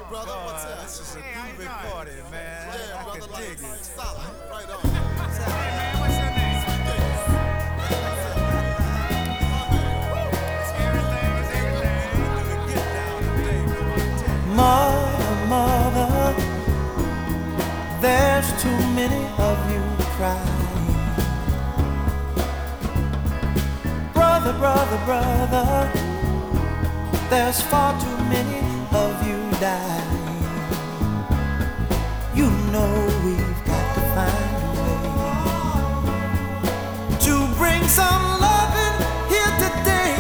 brother. What's up? This is a good recording, man. Yeah, I brother. can Like, dig it. solid. Right on. Hey man, what's your name? Everything is everything. Get down today, boy. I tell you. Mother, mother, there's too many of you crying. Brother, brother, brother, there's far too many of you dying. You know we've got to find a way to bring some loving here today.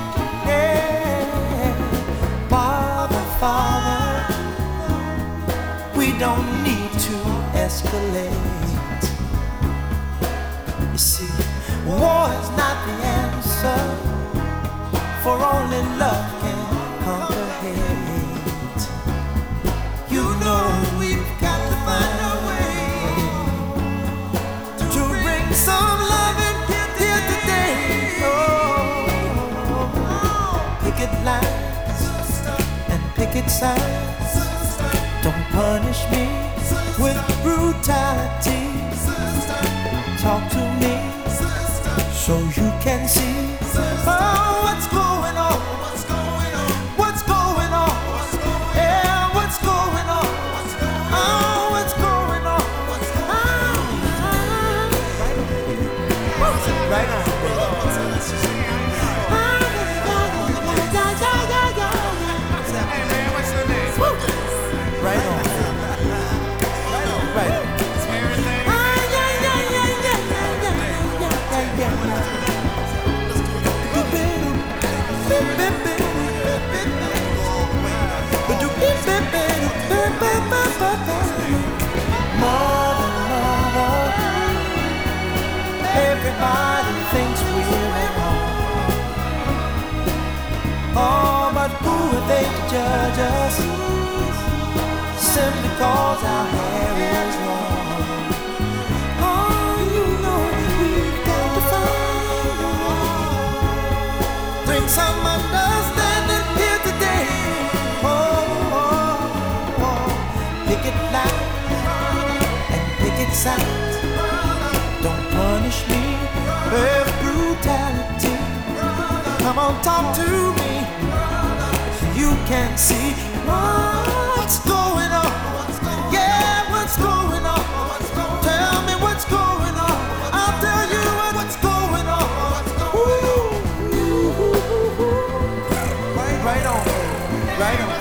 Yeah. Father, Father, we don't need to escalate. You see, war is not the answer, for only love can conquer hate. You know we've got to find a way to bring some loving here today. Oh, picket lines and picket signs. Don't punish me with brutality. Talk to me so you can see. Oh, what's going on? What's going on? Yeah, what's going on? Oh, what's going on? Right on. Hey man, what's your name? Right on. Right on. Everything. Mother, everybody thinks we're at home. Oh, but who are they to judge us? Simply cause our hair is long. Oh, you know we've got to find a way. Bring some understanding here today. Picket lines and picket signs. Don't punish me with brutality. Come on, talk to me so you can see what's going on. Yeah, what's going on? Tell me what's going on. I'll tell you what's going on. Ooh. Right on, right on.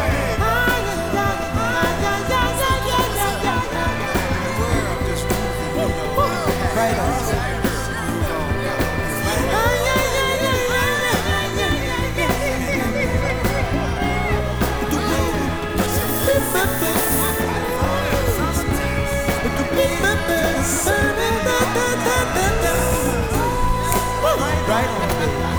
Right on. Right on.